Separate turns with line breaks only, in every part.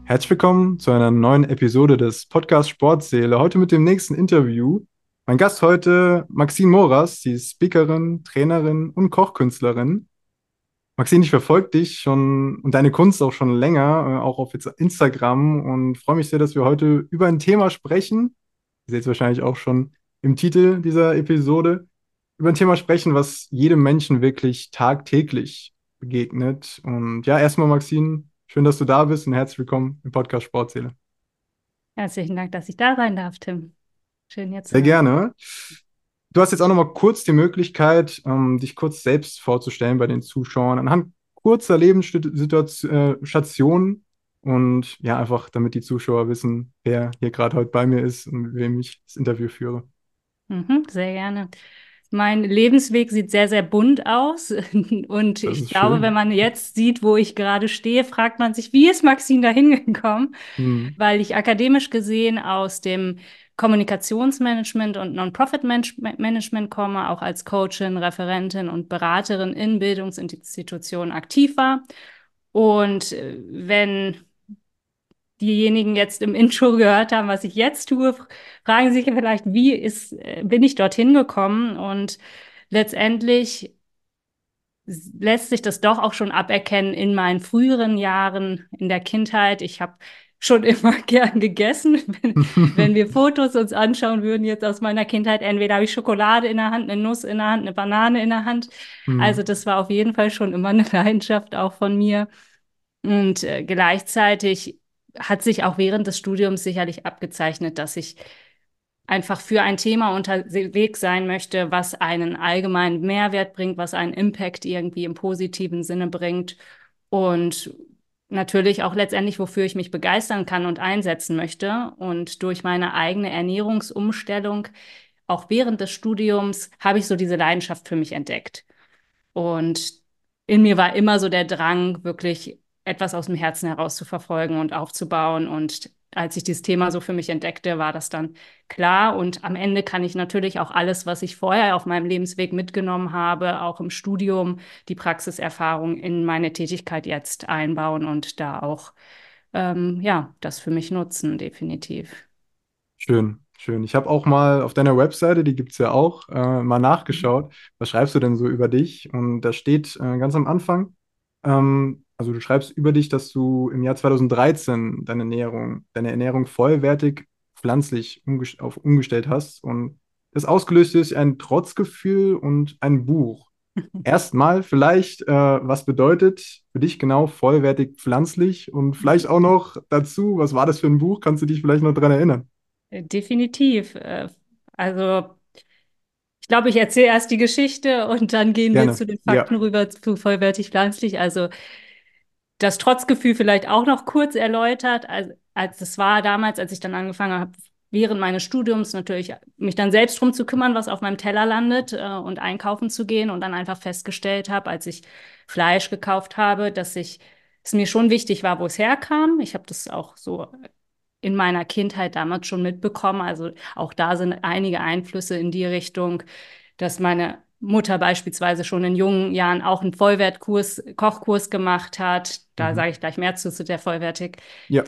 Herzlich willkommen zu einer neuen Episode des Podcasts Sportseele. Heute mit dem nächsten Interview. Mein Gast heute, Maxine Moras. Sie ist Speakerin, Trainerin und Kochkünstlerin. Maxine, ich verfolge dich schon und deine Kunst auch schon länger, auch auf Instagram, und freue mich sehr, dass wir heute über ein Thema sprechen. Ihr seht es wahrscheinlich auch schon im Titel dieser Episode. Über ein Thema sprechen, was jedem Menschen wirklich tagtäglich begegnet. Und ja, erstmal, Maxine, schön, dass du da bist und herzlich willkommen im Podcast Sportseele.
Herzlichen Dank, dass ich da sein darf, Tim. Schön hier zu
Sehr
sein.
gerne. Du hast jetzt auch noch mal kurz die Möglichkeit, dich kurz selbst vorzustellen bei den Zuschauern anhand kurzer Lebenssituationen und ja, einfach damit die Zuschauer wissen, wer hier gerade heute bei mir ist und mit wem ich das Interview führe.
Sehr gerne. Mein Lebensweg sieht sehr, sehr bunt aus. Und
Das
ich
ist
glaube, wenn
schön.
man jetzt sieht, wo ich gerade stehe, fragt man sich, wie ist Maxine da hingekommen?
Hm.
Weil ich akademisch gesehen aus dem Kommunikationsmanagement und Non-Profit-Management komme, auch als Coachin, Referentin und Beraterin in Bildungsinstitutionen aktiv war. Und wenn diejenigen jetzt im Intro gehört haben, was ich jetzt tue, fragen sich vielleicht, bin ich dorthin gekommen? Und letztendlich lässt sich das doch auch schon aberkennen in meinen früheren Jahren in der Kindheit. Ich habe schon immer gern gegessen. Wenn wir Fotos uns anschauen würden jetzt aus meiner Kindheit, entweder habe ich Schokolade in der Hand, eine Nuss in der Hand, eine Banane in der Hand. Also
Hm.
das war auf jeden Fall schon immer eine Leidenschaft auch von mir. Und gleichzeitig hat sich auch während des Studiums sicherlich abgezeichnet, dass ich einfach für ein Thema unterwegs sein möchte, was einen allgemeinen Mehrwert bringt, was einen Impact irgendwie im positiven Sinne bringt und natürlich auch letztendlich, wofür ich mich begeistern kann und einsetzen möchte. Und durch meine eigene Ernährungsumstellung, auch während des Studiums, habe ich so diese Leidenschaft für mich entdeckt. Und in mir war immer so der Drang, wirklich etwas aus dem Herzen heraus zu verfolgen und aufzubauen. Und als ich dieses Thema so für mich entdeckte, war das dann klar. Und am Ende kann ich natürlich auch alles, was ich vorher auf meinem Lebensweg mitgenommen habe, auch im Studium, die Praxiserfahrung in meine Tätigkeit jetzt einbauen und da auch, ja, das für mich nutzen, definitiv.
Schön, schön. Ich habe auch mal auf deiner Webseite, die gibt es ja auch, mal nachgeschaut. Was schreibst du denn so über dich? Und da steht ganz am Anfang, also du schreibst über dich, dass du im Jahr 2013 deine Ernährung vollwertig pflanzlich umgestellt hast. Und das ausgelöst ist ein Trotzgefühl und ein Buch. Erstmal vielleicht, was bedeutet für dich genau vollwertig pflanzlich? Und vielleicht auch noch dazu, was war das für ein Buch? Kannst du dich vielleicht noch daran erinnern?
Definitiv. Also ich glaube, ich erzähle erst die Geschichte und dann gehen wir
Gerne.
zu den
Ja.
Fakten rüber zu vollwertig pflanzlich. Also das Trotzgefühl vielleicht auch noch kurz erläutert. Als es war damals, als ich dann angefangen habe, während meines Studiums natürlich mich dann selbst drum zu kümmern, was auf meinem Teller landet und einkaufen zu gehen und dann einfach festgestellt habe, als ich Fleisch gekauft habe, es mir schon wichtig war, wo es herkam. Ich habe das auch so in meiner Kindheit damals schon mitbekommen. Also auch da sind einige Einflüsse in die Richtung, dass meine Mutter beispielsweise schon in jungen Jahren auch einen Kochkurs gemacht hat. Da
Mhm.
sage ich gleich mehr zu der Vollwertigkeit
Ja.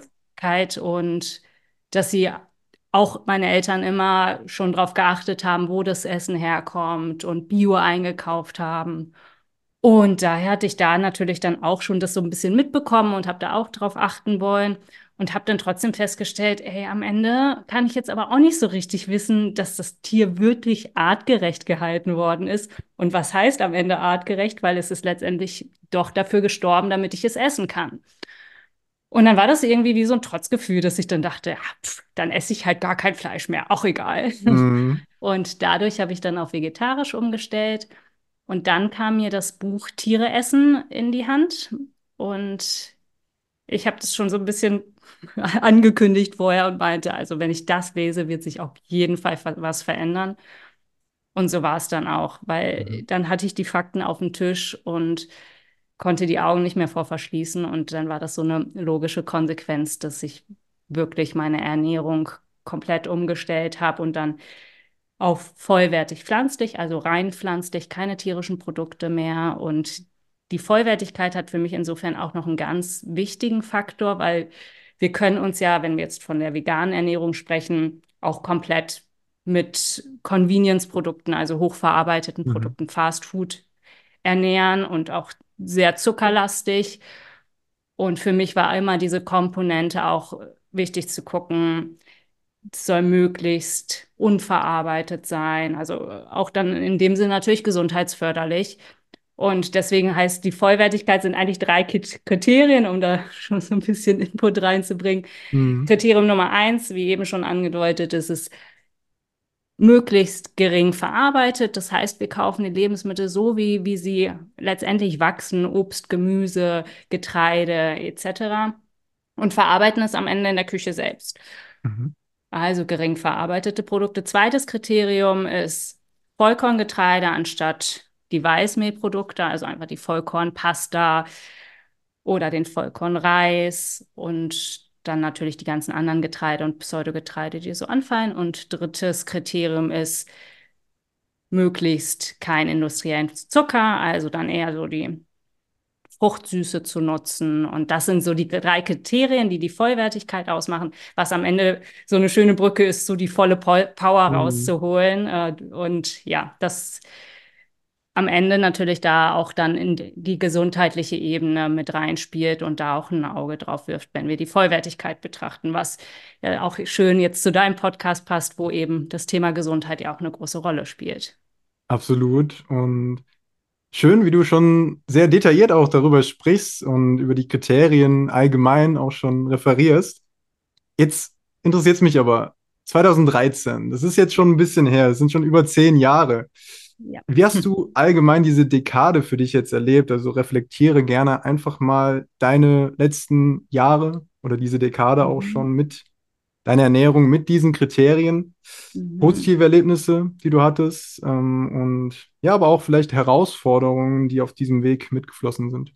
und dass sie auch meine Eltern immer schon darauf geachtet haben, wo das Essen herkommt und Bio eingekauft haben. Und daher hatte ich da natürlich dann auch schon das so ein bisschen mitbekommen und habe da auch drauf achten wollen und habe dann trotzdem festgestellt, ey, am Ende kann ich jetzt aber auch nicht so richtig wissen, dass das Tier wirklich artgerecht gehalten worden ist. Und was heißt am Ende artgerecht? Weil es ist letztendlich doch dafür gestorben, damit ich es essen kann. Und dann war das irgendwie wie so ein Trotzgefühl, dass ich dann dachte, ja, dann esse ich halt gar kein Fleisch mehr, auch egal.
Mhm.
Und dadurch habe ich dann auf vegetarisch umgestellt. Und dann kam mir das Buch Tiere essen in die Hand. Und ich habe das schon so ein bisschen angekündigt vorher und meinte, also wenn ich das lese, wird sich auf jeden Fall was verändern. Und so war es dann auch, weil
Mhm.
dann hatte ich die Fakten auf dem Tisch und konnte die Augen nicht mehr vor verschließen. Und dann war das so eine logische Konsequenz, dass ich wirklich meine Ernährung komplett umgestellt habe und dann auf vollwertig pflanzlich, also rein pflanzlich, keine tierischen Produkte mehr. Und die Vollwertigkeit hat für mich insofern auch noch einen ganz wichtigen Faktor, weil wir können uns ja, wenn wir jetzt von der veganen Ernährung sprechen, auch komplett mit Convenience-Produkten, also hochverarbeiteten
Mhm.
Produkten, Fast Food ernähren und auch sehr zuckerlastig. Und für mich war immer diese Komponente auch wichtig zu gucken, es soll möglichst unverarbeitet sein. Also auch dann in dem Sinne natürlich gesundheitsförderlich. Und deswegen heißt die Vollwertigkeit sind eigentlich drei Kriterien, um da schon so ein bisschen Input reinzubringen.
Mhm.
Kriterium Nummer eins, wie eben schon angedeutet, ist es möglichst gering verarbeitet. Das heißt, wir kaufen die Lebensmittel so, wie sie letztendlich wachsen, Obst, Gemüse, Getreide etc. und verarbeiten es am Ende in der Küche selbst.
Mhm.
Also gering verarbeitete Produkte. Zweites Kriterium ist Vollkorngetreide anstatt die Weißmehlprodukte, also einfach die Vollkornpasta oder den Vollkornreis und dann natürlich die ganzen anderen Getreide und Pseudogetreide, die so anfallen. Und drittes Kriterium ist möglichst kein industriellen Zucker, also dann eher so die Fruchtsüße zu nutzen. Und das sind so die drei Kriterien, die die Vollwertigkeit ausmachen. Was am Ende so eine schöne Brücke ist, so die volle Power
Mhm.
rauszuholen. Und ja, das am Ende natürlich da auch dann in die gesundheitliche Ebene mit reinspielt und da auch ein Auge drauf wirft, wenn wir die Vollwertigkeit betrachten, was auch schön jetzt zu deinem Podcast passt, wo eben das Thema Gesundheit ja auch eine große Rolle spielt.
Absolut. Und schön, wie du schon sehr detailliert auch darüber sprichst und über die Kriterien allgemein auch schon referierst. Jetzt interessiert es mich aber, 2013, das ist jetzt schon ein bisschen her, es sind schon über 10 Jahre.
Ja.
Wie hast du allgemein diese Dekade für dich jetzt erlebt? Also reflektiere gerne einfach mal deine letzten Jahre oder diese Dekade auch
Mhm.
schon mit deiner Ernährung, mit diesen Kriterien,
Mhm.
positive Erlebnisse, die du hattest, und ja, aber auch vielleicht Herausforderungen, die auf diesem Weg mitgeflossen sind.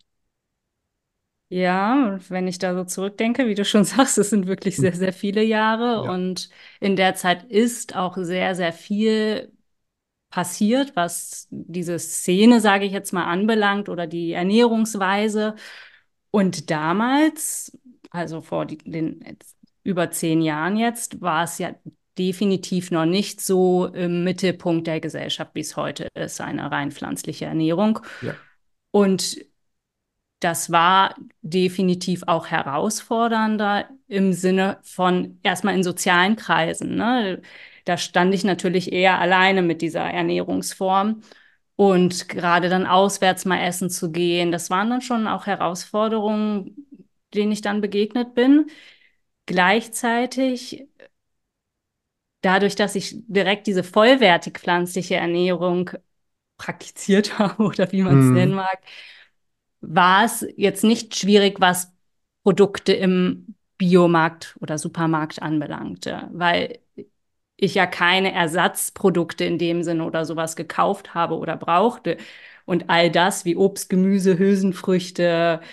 Ja, und wenn ich da so zurückdenke, wie du schon sagst, es sind wirklich
Hm.
sehr, sehr viele Jahre
Ja,
und in der Zeit ist auch sehr, sehr viel passiert, was diese Szene, sage ich jetzt mal, anbelangt oder die Ernährungsweise. Und damals, also vor den jetzt über 10 Jahren jetzt, war es ja definitiv noch nicht so im Mittelpunkt der Gesellschaft, wie es heute ist, eine rein pflanzliche Ernährung.
ja.
Und das war definitiv auch herausfordernder im Sinne von erstmal in sozialen Kreisen. Ne? Da stand ich natürlich eher alleine mit dieser Ernährungsform. Und gerade dann auswärts mal essen zu gehen, das waren dann schon auch Herausforderungen, denen ich dann begegnet bin. Gleichzeitig, dadurch, dass ich direkt diese vollwertig pflanzliche Ernährung praktiziert habe oder wie man es nennen
Mhm.
mag, war es jetzt nicht schwierig, was Produkte im Biomarkt oder Supermarkt anbelangte, weil ich ja keine Ersatzprodukte in dem Sinne oder sowas gekauft habe oder brauchte. Und all das wie Obst, Gemüse, Hülsenfrüchte,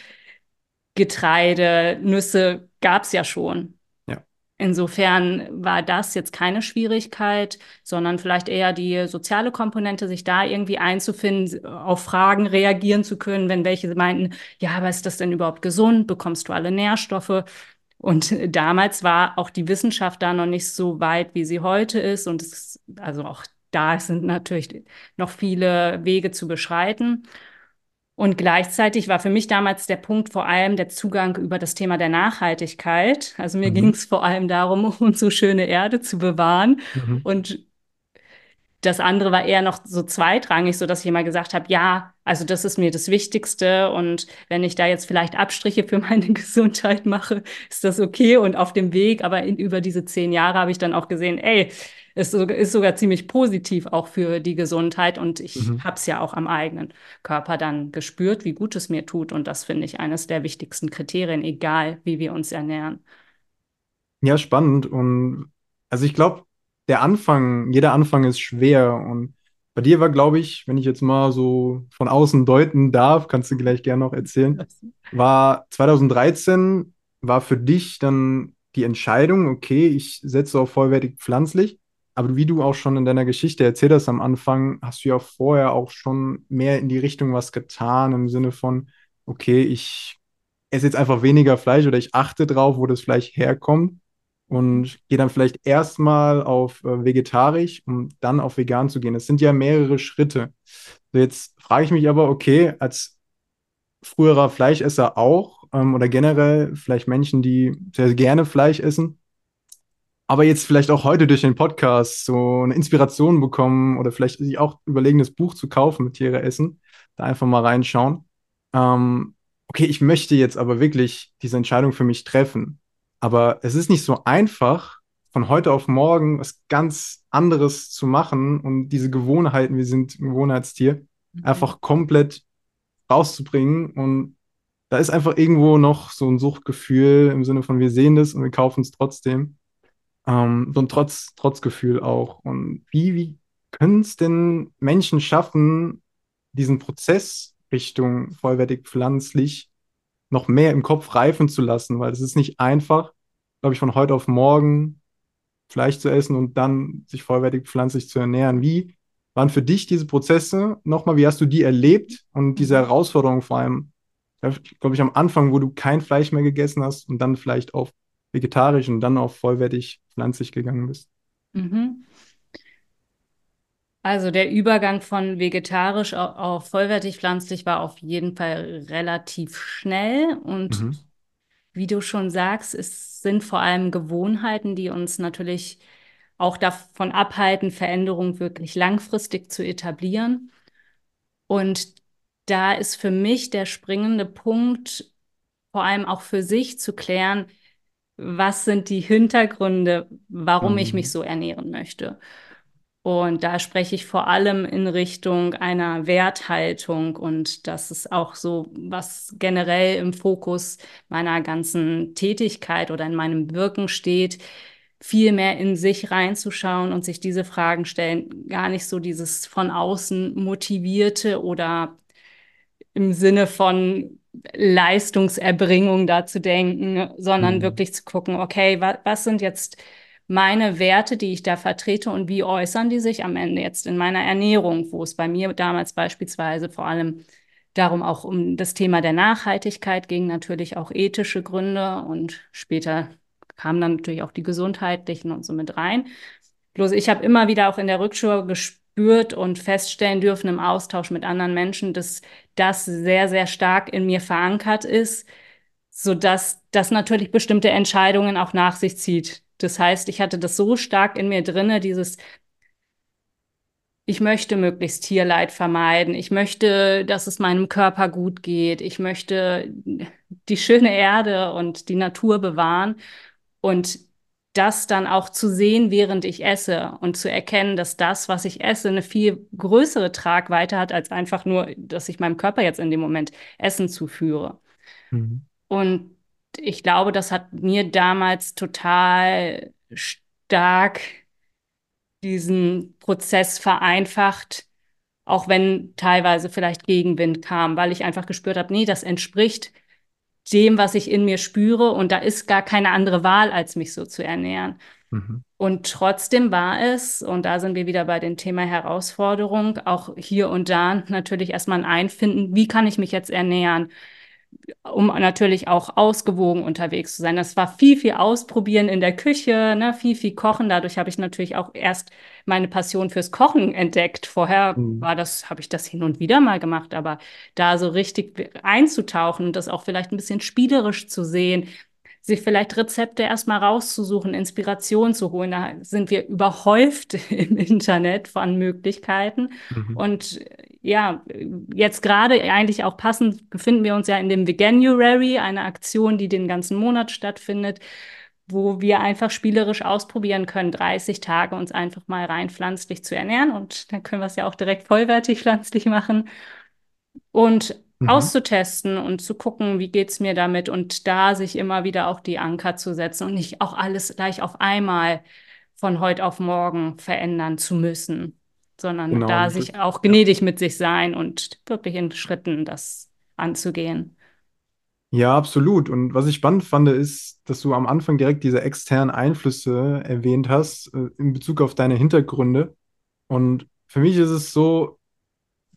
Getreide, Nüsse gab es ja schon.
Ja.
Insofern war das jetzt keine Schwierigkeit, sondern vielleicht eher die soziale Komponente, sich da irgendwie einzufinden, auf Fragen reagieren zu können, wenn welche meinten, ja, aber ist das denn überhaupt gesund? Bekommst du alle Nährstoffe? Und damals war auch die Wissenschaft da noch nicht so weit, wie sie heute ist. Und also auch da sind natürlich noch viele Wege zu beschreiten. Und gleichzeitig war für mich damals der Punkt vor allem der Zugang über das Thema der Nachhaltigkeit. Also mir ging
Mhm.
es vor allem darum, unsere schöne Erde zu bewahren.
Mhm.
Und das andere war eher noch so zweitrangig, so dass ich immer gesagt habe, ja, also das ist mir das Wichtigste und wenn ich da jetzt vielleicht Abstriche für meine Gesundheit mache, ist das okay und auf dem Weg, aber über diese 10 Jahre habe ich dann auch gesehen, ey, ist sogar ziemlich positiv auch für die Gesundheit und ich
Mhm.
habe es ja auch am eigenen Körper dann gespürt, wie gut es mir tut und das finde ich eines der wichtigsten Kriterien, egal wie wir uns ernähren.
Ja, spannend. Und also ich glaube, jeder Anfang ist schwer. Und bei dir war, glaube ich, wenn ich jetzt mal so von außen deuten darf, kannst du gleich gerne noch erzählen, war 2013 war für dich dann die Entscheidung, okay, ich setze auf vollwertig pflanzlich. Aber wie du auch schon in deiner Geschichte erzählt hast am Anfang, hast du ja vorher auch schon mehr in die Richtung was getan, im Sinne von, okay, ich esse jetzt einfach weniger Fleisch oder ich achte drauf, wo das Fleisch herkommt und gehe dann vielleicht erstmal auf vegetarisch, um dann auf vegan zu gehen. Das sind ja mehrere Schritte. So, jetzt frage ich mich aber, okay, als früherer Fleischesser auch oder generell vielleicht Menschen, die sehr gerne Fleisch essen, aber jetzt vielleicht auch heute durch den Podcast so eine Inspiration bekommen oder vielleicht sich auch überlegen, das Buch zu kaufen mit Tiere essen, da einfach mal reinschauen. Okay, ich möchte jetzt aber wirklich diese Entscheidung für mich treffen. Aber es ist nicht so einfach, von heute auf morgen was ganz anderes zu machen und diese Gewohnheiten, wir sind ein Gewohnheitstier,
Mhm.
einfach komplett rauszubringen. Und da ist einfach irgendwo noch so ein Suchtgefühl im Sinne von, wir sehen das und wir kaufen es trotzdem. So ein Trotzgefühl auch. Und wie können es denn Menschen schaffen, diesen Prozess Richtung vollwertig pflanzlich noch mehr im Kopf reifen zu lassen? Weil es ist nicht einfach, glaube ich, von heute auf morgen Fleisch zu essen und dann sich vollwertig pflanzlich zu ernähren. Wie waren für dich diese Prozesse? Nochmal, wie hast du die erlebt und diese
Mhm.
Herausforderung vor allem, ja, glaube ich, am Anfang, wo du kein Fleisch mehr gegessen hast und dann vielleicht auf vegetarisch und dann auf vollwertig pflanzlich gegangen bist?
Mhm. Also der Übergang von vegetarisch auf vollwertig pflanzlich war auf jeden Fall relativ schnell. Und
Mhm.
wie du schon sagst, es sind vor allem Gewohnheiten, die uns natürlich auch davon abhalten, Veränderungen wirklich langfristig zu etablieren. Und da ist für mich der springende Punkt, vor allem auch für sich zu klären, was sind die Hintergründe, warum ich mich
Mhm.
so ernähren möchte. Und da spreche ich vor allem in Richtung einer Werthaltung, und das ist auch so, was generell im Fokus meiner ganzen Tätigkeit oder in meinem Wirken steht, viel mehr in sich reinzuschauen und sich diese Fragen stellen, gar nicht so dieses von außen motivierte oder im Sinne von Leistungserbringung da zu denken, sondern
Mhm.
wirklich zu gucken, okay, was sind jetzt meine Werte, die ich da vertrete, und wie äußern die sich am Ende jetzt in meiner Ernährung, wo es bei mir damals beispielsweise vor allem darum auch um das Thema der Nachhaltigkeit ging, natürlich auch ethische Gründe, und später kamen dann natürlich auch die gesundheitlichen und so mit rein. Bloß ich habe immer wieder auch in der Rückschau gespürt und feststellen dürfen im Austausch mit anderen Menschen, dass das sehr, sehr stark in mir verankert ist, sodass das natürlich bestimmte Entscheidungen auch nach sich zieht. Das heißt, ich hatte das so stark in mir drinne, dieses, ich möchte möglichst Tierleid vermeiden, ich möchte, dass es meinem Körper gut geht, ich möchte die schöne Erde und die Natur bewahren. Und das dann auch zu sehen, während ich esse, und zu erkennen, dass das, was ich esse, eine viel größere Tragweite hat, als einfach nur, dass ich meinem Körper jetzt in dem Moment Essen zuführe.
Mhm.
Und ich glaube, das hat mir damals total stark diesen Prozess vereinfacht, auch wenn teilweise vielleicht Gegenwind kam, weil ich einfach gespürt habe, nee, das entspricht dem, was ich in mir spüre, und da ist gar keine andere Wahl, als mich so zu ernähren.
Mhm.
Und trotzdem war es, und da sind wir wieder bei dem Thema Herausforderung, auch hier und da natürlich erstmal ein Einfinden, wie kann ich mich jetzt ernähren, um natürlich auch ausgewogen unterwegs zu sein. Das war viel, viel Ausprobieren in der Küche, ne, viel, viel Kochen. Dadurch habe ich natürlich auch erst meine Passion fürs Kochen entdeckt. Vorher
Mhm.
habe ich das hin und wieder mal gemacht, aber da so richtig einzutauchen und das auch vielleicht ein bisschen spielerisch zu sehen, sich vielleicht Rezepte erstmal rauszusuchen, Inspiration zu holen. Da sind wir überhäuft im Internet von Möglichkeiten.
Mhm.
Und ja, jetzt gerade eigentlich auch passend befinden wir uns ja in dem Veganuary, eine Aktion, die den ganzen Monat stattfindet, wo wir einfach spielerisch ausprobieren können, 30 Tage uns einfach mal rein pflanzlich zu ernähren. Und dann können wir es ja auch direkt vollwertig pflanzlich machen und
Mhm.
auszutesten und zu gucken, wie geht's mir damit, und da sich immer wieder auch die Anker zu setzen und nicht auch alles gleich auf einmal von heute auf morgen verändern zu müssen, sondern
Genau,
da
das ist,
sich auch
ja.
gnädig mit sich sein und wirklich in Schritten das anzugehen.
Ja, absolut. Und was ich spannend fand, ist, dass du am Anfang direkt diese externen Einflüsse erwähnt hast, in Bezug auf deine Hintergründe. Und für mich ist es so,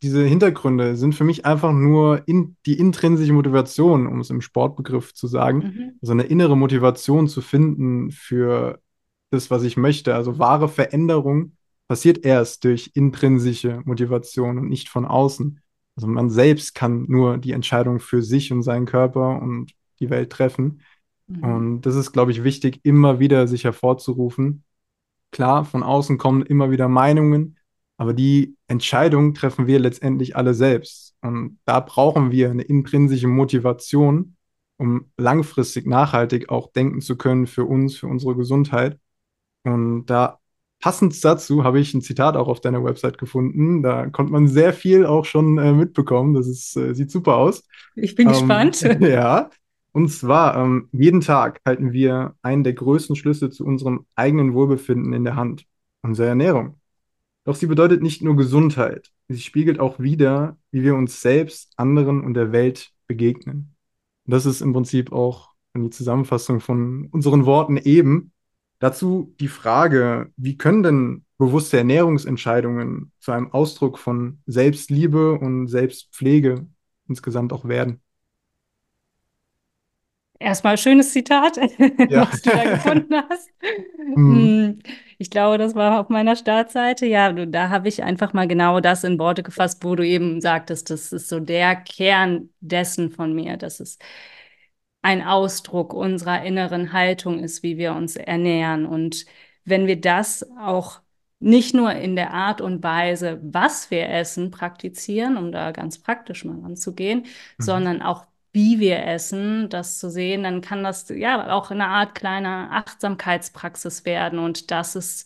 diese Hintergründe sind für mich einfach nur die intrinsische Motivation, um es im Sportbegriff zu sagen,
Mhm.
also eine innere Motivation zu finden für das, was ich möchte. Also wahre Veränderung passiert erst durch intrinsische Motivation und nicht von außen. Also man selbst kann nur die Entscheidung für sich und seinen Körper und die Welt treffen.
Mhm.
Und das ist, glaube ich, wichtig, immer wieder sich hervorzurufen. Klar, von außen kommen immer wieder Meinungen, aber die Entscheidung treffen wir letztendlich alle selbst. Und da brauchen wir eine intrinsische Motivation, um langfristig nachhaltig auch denken zu können für uns, für unsere Gesundheit. Und da passend dazu habe ich ein Zitat auch auf deiner Website gefunden. Da konnte man sehr viel auch schon mitbekommen. Sieht super aus.
Ich bin gespannt.
Ja, und zwar, jeden Tag halten wir einen der größten Schlüssel zu unserem eigenen Wohlbefinden in der Hand, unsere Ernährung. Doch sie bedeutet nicht nur Gesundheit, sie spiegelt auch wider, wie wir uns selbst, anderen und der Welt begegnen. Und das ist im Prinzip auch die Zusammenfassung von unseren Worten eben. Dazu die Frage, wie können denn bewusste Ernährungsentscheidungen zu einem Ausdruck von Selbstliebe und Selbstpflege insgesamt auch werden?
Erstmal schönes Zitat,
Ja.
was du da gefunden hast.
Mhm.
Hm, Ich glaube, das war auf meiner Startseite. Ja, da habe ich einfach mal genau das in Worte gefasst, wo du eben sagtest, das ist so der Kern dessen von mir, dass es ein Ausdruck unserer inneren Haltung ist, wie wir uns ernähren. Und wenn wir das auch nicht nur in der Art und Weise, was wir essen, praktizieren, um da ganz praktisch mal anzugehen,
Mhm.
sondern auch wie wir essen, das zu sehen, dann kann das ja auch eine Art kleiner Achtsamkeitspraxis werden. Und das ist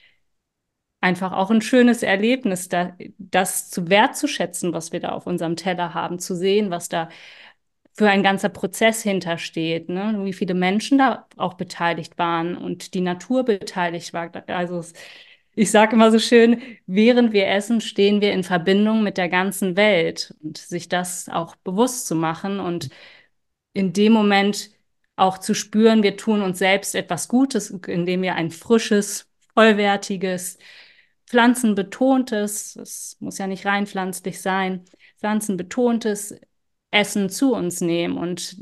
einfach auch ein schönes Erlebnis, das zu wertzuschätzen, was wir da auf unserem Teller haben, zu sehen, was da für ein ganzer Prozess hintersteht, ne? Wie viele Menschen da auch beteiligt waren und die Natur beteiligt war. Ich sage immer so schön, während wir essen, stehen wir in Verbindung mit der ganzen Welt und sich das auch bewusst zu machen und in dem Moment auch zu spüren, wir tun uns selbst etwas Gutes, indem wir ein frisches, vollwertiges, pflanzenbetontes, es muss ja nicht rein pflanzlich sein, pflanzenbetontes Essen zu uns nehmen und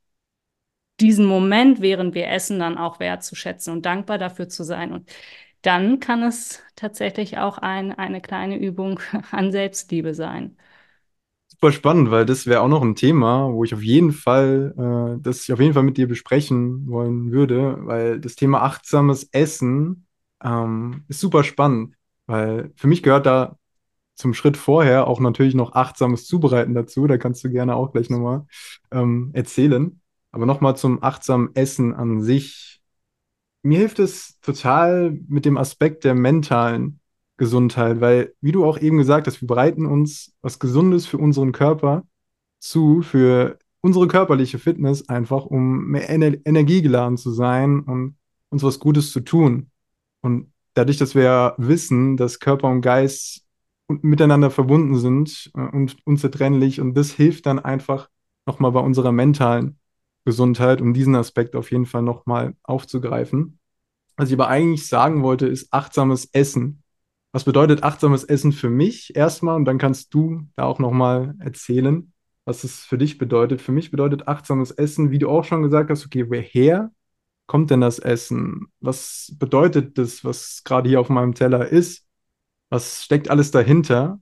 diesen Moment, während wir essen, dann auch wertzuschätzen und dankbar dafür zu sein. Und dann kann es tatsächlich auch eine kleine Übung an Selbstliebe sein.
Super spannend, weil das wäre auch noch ein Thema, wo ich auf jeden Fall, das ich auf jeden Fall mit dir besprechen wollen würde, weil das Thema achtsames Essen ist super spannend, weil für mich gehört da zum Schritt vorher auch natürlich noch achtsames Zubereiten dazu. Da kannst du gerne auch gleich nochmal erzählen. Aber nochmal zum achtsamen Essen an sich. Mir hilft es total mit dem Aspekt der mentalen Gesundheit, weil, wie du auch eben gesagt hast, wir bereiten uns was Gesundes für unseren Körper zu, für unsere körperliche Fitness einfach, um mehr energiegeladen zu sein und uns was Gutes zu tun. Und dadurch, dass wir ja wissen, dass Körper und Geist miteinander verbunden sind und unzertrennlich, und das hilft dann einfach nochmal bei unserer mentalen Gesundheit, um diesen Aspekt auf jeden Fall nochmal aufzugreifen. Was ich aber eigentlich sagen wollte, ist achtsames Essen. Was bedeutet achtsames Essen für mich erstmal? Und dann kannst du da auch nochmal erzählen, was es für dich bedeutet. Für mich bedeutet achtsames Essen, wie du auch schon gesagt hast, okay, woher kommt denn das Essen? Was bedeutet das, was gerade hier auf meinem Teller ist? Was steckt alles dahinter?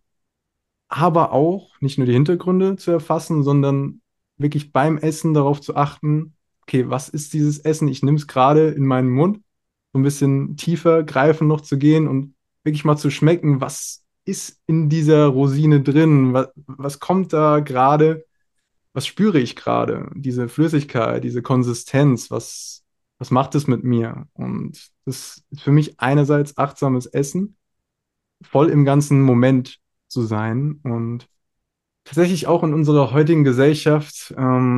Aber auch nicht nur die Hintergründe zu erfassen, sondern wirklich beim Essen darauf zu achten, okay, was ist dieses Essen? Ich nehme es gerade in meinen Mund, so ein bisschen tiefer greifen noch zu gehen und wirklich mal zu schmecken, was ist in dieser Rosine drin? Was kommt da gerade? Was spüre ich gerade? Diese Flüssigkeit, diese Konsistenz, was macht es mit mir? Und das ist für mich einerseits achtsames Essen, voll im ganzen Moment zu sein und tatsächlich auch in unserer heutigen Gesellschaft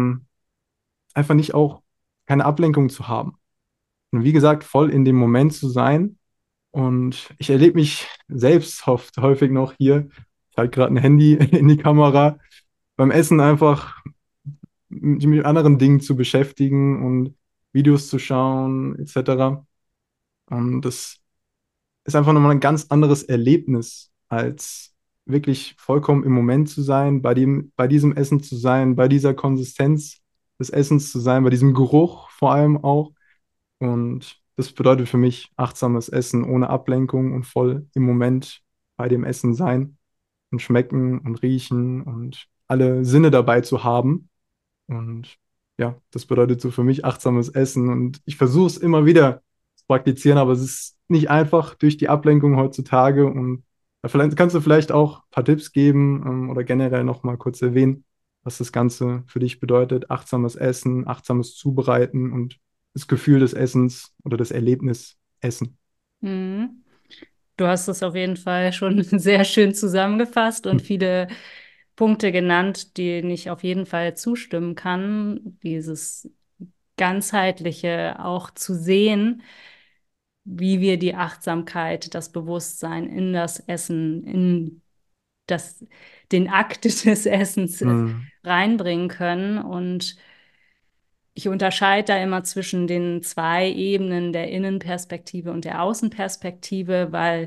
einfach nicht auch keine Ablenkung zu haben. Und wie gesagt, voll in dem Moment zu sein. Und ich erlebe mich selbst oft häufig noch hier. Ich halte gerade ein Handy in die Kamera, beim Essen einfach mich mit anderen Dingen zu beschäftigen und Videos zu schauen, etc. Und das ist einfach nochmal ein ganz anderes Erlebnis als wirklich vollkommen im Moment zu sein, bei diesem Essen zu sein, bei dieser Konsistenz des Essens zu sein, bei diesem Geruch vor allem auch. Und das bedeutet für mich achtsames Essen ohne Ablenkung und voll im Moment bei dem Essen sein und schmecken und riechen und alle Sinne dabei zu haben. Und ja, das bedeutet so für mich achtsames Essen. Und ich versuche es immer wieder zu praktizieren, aber es ist nicht einfach durch die Ablenkung heutzutage. Und da kannst du vielleicht auch ein paar Tipps geben, oder generell noch mal kurz erwähnen, was das Ganze für dich bedeutet. Achtsames Essen, achtsames Zubereiten und das Gefühl des Essens oder das Erlebnis Essen.
Mhm. Du hast es auf jeden Fall schon sehr schön zusammengefasst und viele Punkte genannt, denen ich auf jeden Fall zustimmen kann. Dieses ganzheitliche auch zu sehen, wie wir die Achtsamkeit, das Bewusstsein in das Essen, in das, den Akt des Essens
Hm.
reinbringen können. Und ich unterscheide da immer zwischen den zwei Ebenen der Innenperspektive und der Außenperspektive, weil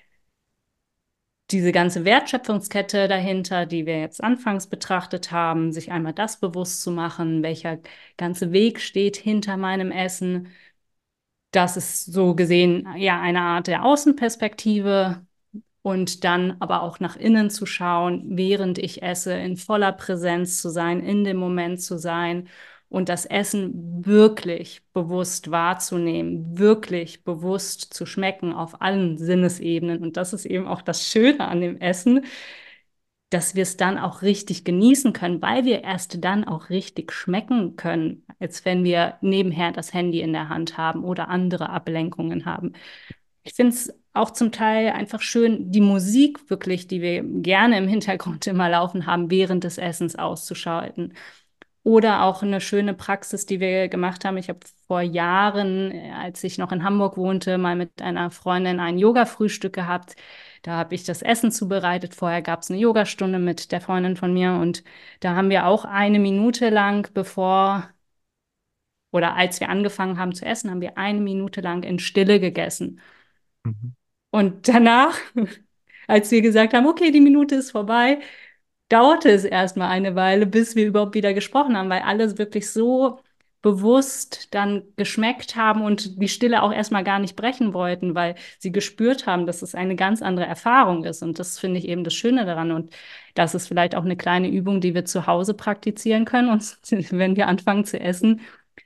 diese ganze Wertschöpfungskette dahinter, die wir jetzt anfangs betrachtet haben, sich einmal das bewusst zu machen, welcher ganze Weg steht hinter meinem Essen, das ist so gesehen ja eine Art der Außenperspektive und dann aber auch nach innen zu schauen, während ich esse, in voller Präsenz zu sein, in dem Moment zu sein und das Essen wirklich bewusst wahrzunehmen, wirklich bewusst zu schmecken auf allen Sinnesebenen. Und das ist eben auch das Schöne an dem Essen, dass wir es dann auch richtig genießen können, weil wir erst dann auch richtig schmecken können, als wenn wir nebenher das Handy in der Hand haben oder andere Ablenkungen haben. Ich finde es auch zum Teil einfach schön, die Musik wirklich, die wir gerne im Hintergrund immer laufen haben, während des Essens auszuschalten. Oder auch eine schöne Praxis, die wir gemacht haben. Ich habe vor Jahren, als ich noch in Hamburg wohnte, mal mit einer Freundin ein Yoga-Frühstück gehabt. Da habe ich das Essen zubereitet. Vorher gab es eine Yogastunde mit der Freundin von mir und da haben wir auch eine Minute lang, bevor oder als wir angefangen haben zu essen, haben wir eine Minute lang in Stille gegessen.
Mhm.
Und danach, als wir gesagt haben, okay, die Minute ist vorbei, dauerte es erstmal eine Weile, bis wir überhaupt wieder gesprochen haben, weil alle wirklich so bewusst dann geschmeckt haben und die Stille auch erstmal gar nicht brechen wollten, weil sie gespürt haben, dass es eine ganz andere Erfahrung ist. Und das finde ich eben das Schöne daran. Und das ist vielleicht auch eine kleine Übung, die wir zu Hause praktizieren können. Und wenn wir anfangen zu essen,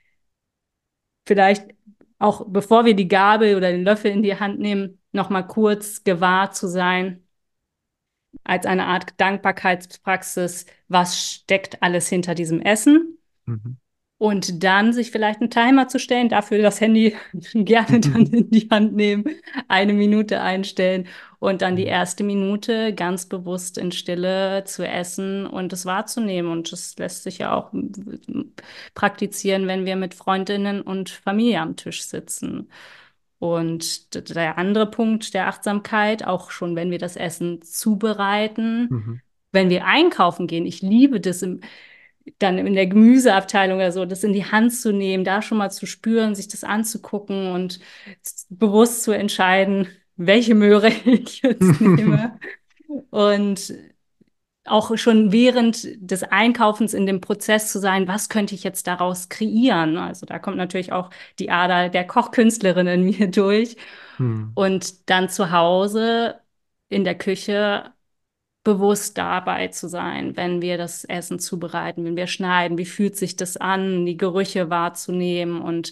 vielleicht auch bevor wir die Gabel oder den Löffel in die Hand nehmen, noch mal kurz gewahr zu sein, als eine Art Dankbarkeitspraxis, was steckt alles hinter diesem Essen
Mhm.
und dann sich vielleicht einen Timer zu stellen, dafür das Handy gerne dann in die Hand nehmen, eine Minute einstellen und dann die erste Minute ganz bewusst in Stille zu essen und es wahrzunehmen. Und das lässt sich ja auch praktizieren, wenn wir mit Freundinnen und Familie am Tisch sitzen. Und der andere Punkt der Achtsamkeit, auch schon wenn wir das Essen zubereiten,
Mhm.
wenn wir einkaufen gehen, ich liebe das dann in der Gemüseabteilung oder so, das in die Hand zu nehmen, da schon mal zu spüren, sich das anzugucken und bewusst zu entscheiden, welche Möhre ich jetzt nehme. Und auch schon während des Einkaufens in dem Prozess zu sein, was könnte ich jetzt daraus kreieren? Also da kommt natürlich auch die Ader der Kochkünstlerin in mir durch.
Mhm.
Und dann zu Hause in der Küche bewusst dabei zu sein, wenn wir das Essen zubereiten, wenn wir schneiden, wie fühlt sich das an, die Gerüche wahrzunehmen und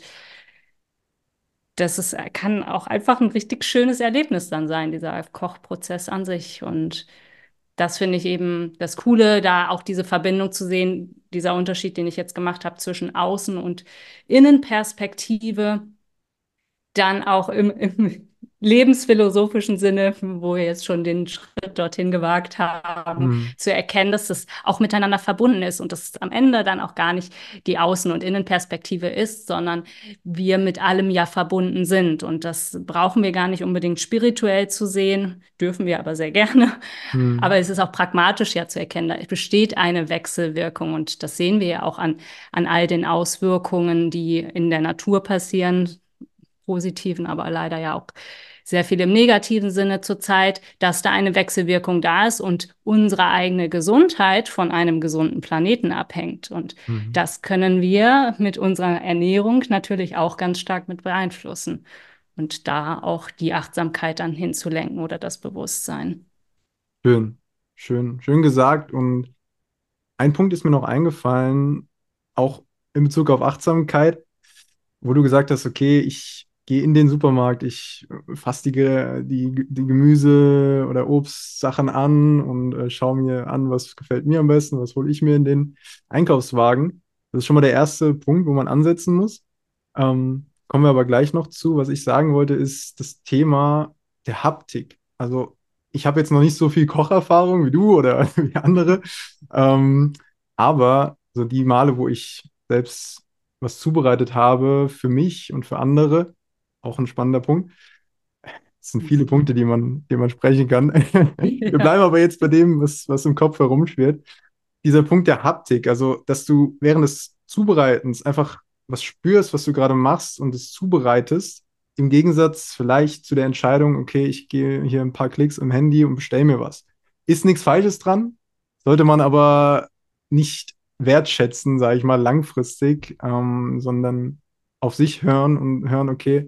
kann auch einfach ein richtig schönes Erlebnis dann sein, dieser Kochprozess an sich. Und das finde ich eben das Coole, da auch diese Verbindung zu sehen, dieser Unterschied, den ich jetzt gemacht habe zwischen Außen- und Innenperspektive dann auch im lebensphilosophischen Sinne, wo wir jetzt schon den Schritt dorthin gewagt haben,
Mhm.
zu erkennen, dass das auch miteinander verbunden ist und dass es am Ende dann auch gar nicht die Außen- und Innenperspektive ist, sondern wir mit allem ja verbunden sind. Und das brauchen wir gar nicht unbedingt spirituell zu sehen, dürfen wir aber sehr gerne.
Mhm.
Aber es ist auch pragmatisch ja zu erkennen, da besteht eine Wechselwirkung und das sehen wir ja auch an all den Auswirkungen, die in der Natur passieren, positiven, aber leider ja auch sehr viel im negativen Sinne zurzeit, dass da eine Wechselwirkung da ist und unsere eigene Gesundheit von einem gesunden Planeten abhängt. Und
Mhm.
das können wir mit unserer Ernährung natürlich auch ganz stark mit beeinflussen. Und da auch die Achtsamkeit dann hinzulenken oder das Bewusstsein.
Schön, schön gesagt. Und ein Punkt ist mir noch eingefallen, auch in Bezug auf Achtsamkeit, wo du gesagt hast, okay, ich gehe in den Supermarkt, ich fasse die Gemüse- oder Obstsachen an und schaue mir an, was gefällt mir am besten, was hole ich mir in den Einkaufswagen. Das ist schon mal der erste Punkt, wo man ansetzen muss. Kommen wir aber gleich noch zu. Was ich sagen wollte, ist das Thema der Haptik. Also ich habe jetzt noch nicht so viel Kocherfahrung wie du oder wie andere, ähm, aber so die Male, wo ich selbst was zubereitet habe für mich und für andere, auch ein spannender Punkt. Es sind viele
Mhm.
Punkte, die man sprechen kann. Wir
Ja.
bleiben aber jetzt bei dem, was im Kopf herumschwirrt. Dieser Punkt der Haptik, also dass du während des Zubereitens einfach was spürst, was du gerade machst und es zubereitest, im Gegensatz vielleicht zu der Entscheidung, okay, ich gehe hier ein paar Klicks im Handy und bestelle mir was. Ist nichts Falsches dran, sollte man aber nicht wertschätzen, sage ich mal, langfristig, sondern auf sich hören und hören, okay,